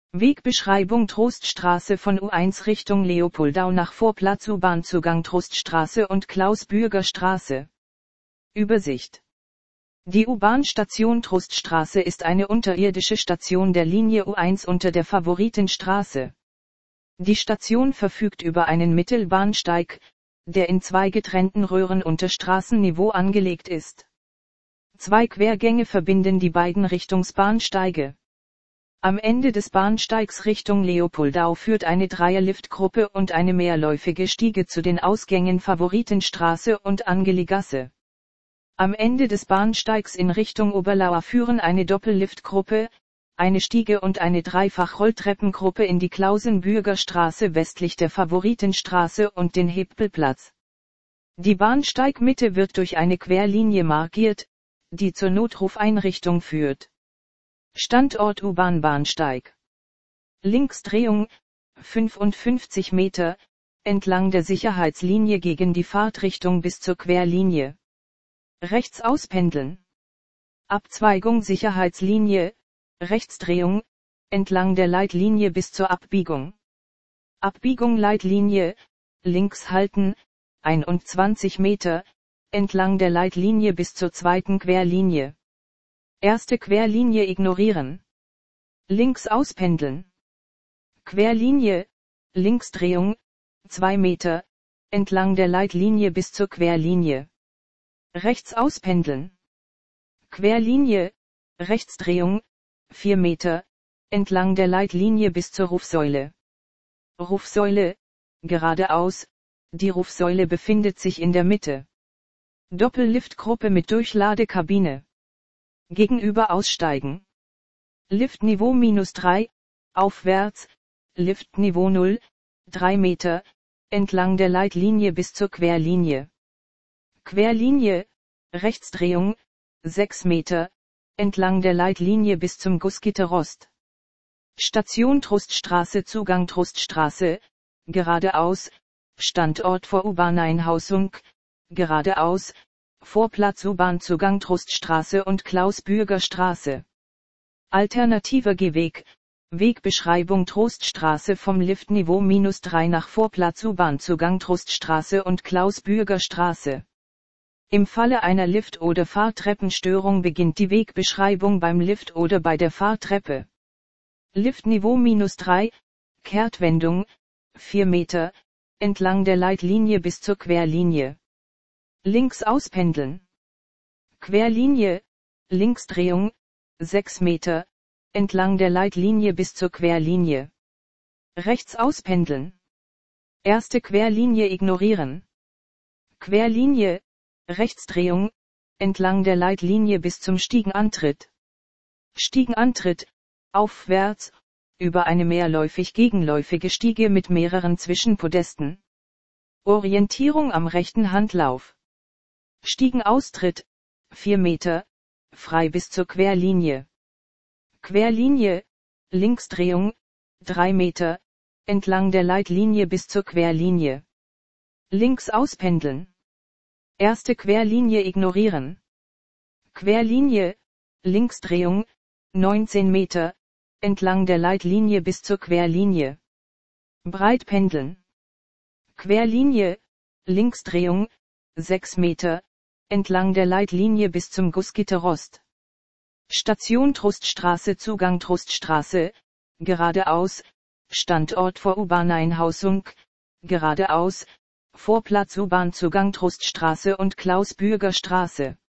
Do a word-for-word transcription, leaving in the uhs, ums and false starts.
Wegbeschreibung Troststraße von U eins Richtung Leopoldau nach Vorplatz U-Bahn-Zugang Troststraße und Klaus-Bürger-Straße. Übersicht. Die U-Bahn-Station Troststraße ist eine unterirdische Station der Linie U eins unter der Favoritenstraße. Die Station verfügt über einen Mittelbahnsteig, der in zwei getrennten Röhren unter Straßenniveau angelegt ist. Zwei Quergänge verbinden die beiden Richtungsbahnsteige. Am Ende des Bahnsteigs Richtung Leopoldau führt eine Dreierliftgruppe und eine mehrläufige Stiege zu den Ausgängen Favoritenstraße und Angeli-Gasse. Am Ende des Bahnsteigs in Richtung Oberlauer führen eine Doppelliftgruppe, eine Stiege und eine Dreifach-Rolltreppengruppe in die Klausenbürger Straße westlich der Favoritenstraße und den Hebelplatz. Die Bahnsteigmitte wird durch eine Querlinie markiert, die zur Notrufeinrichtung führt. Standort U-Bahn-Bahnsteig. Linksdrehung, fünfundfünfzig Meter, entlang der Sicherheitslinie gegen die Fahrtrichtung bis zur Querlinie. Rechts auspendeln. Abzweigung Sicherheitslinie, Rechtsdrehung, entlang der Leitlinie bis zur Abbiegung. Abbiegung Leitlinie, links halten, einundzwanzig Meter, entlang der Leitlinie bis zur zweiten Querlinie. Erste Querlinie ignorieren. Links auspendeln. Querlinie, Linksdrehung, zwei Meter, entlang der Leitlinie bis zur Querlinie. Rechts auspendeln. Querlinie, Rechtsdrehung, vier Meter, entlang der Leitlinie bis zur Rufsäule. Rufsäule, geradeaus, die Rufsäule befindet sich in der Mitte. Doppelliftgruppe mit Durchladekabine. Gegenüber aussteigen. Liftniveau minus drei, aufwärts, Liftniveau null, drei Meter, entlang der Leitlinie bis zur Querlinie. Querlinie, Rechtsdrehung, sechs Meter, entlang der Leitlinie bis zum Gussgitterrost. Station Troststraße Zugang Troststraße, geradeaus, Standort vor U-Bahn-Einhausung, geradeaus, Vorplatz U-Bahn-Zugang Troststraße und Klaus-Bürger-Straße. Alternativer Gehweg, Wegbeschreibung Troststraße vom Liftniveau minus drei nach Vorplatz U-Bahn-Zugang Troststraße und Klaus-Bürger-Straße. Im Falle einer Lift- oder Fahrtreppenstörung beginnt die Wegbeschreibung beim Lift oder bei der Fahrtreppe. Liftniveau minus drei, Kehrtwendung, vier Meter, entlang der Leitlinie bis zur Querlinie. Links auspendeln. Querlinie, Linksdrehung, sechs Meter, entlang der Leitlinie bis zur Querlinie. Rechts auspendeln. Erste Querlinie ignorieren. Querlinie, Rechtsdrehung, entlang der Leitlinie bis zum Stiegenantritt. Stiegenantritt, aufwärts, über eine mehrläufig gegenläufige Stiege mit mehreren Zwischenpodesten. Orientierung am rechten Handlauf. Stiegenaustritt, vier Meter, frei bis zur Querlinie. Querlinie, Linksdrehung, drei Meter, entlang der Leitlinie bis zur Querlinie. Links auspendeln. Erste Querlinie ignorieren. Querlinie, Linksdrehung, neunzehn Meter, entlang der Leitlinie bis zur Querlinie. Breit pendeln. Querlinie, Linksdrehung, sechs Meter, entlang der Leitlinie bis zum Gussgitterrost. Station Troststraße Zugang Troststraße, geradeaus, Standort vor U-Bahn-Einhausung, geradeaus, Vorplatz U-Bahn-Zugang Troststraße und Klaus-Bürger-Straße.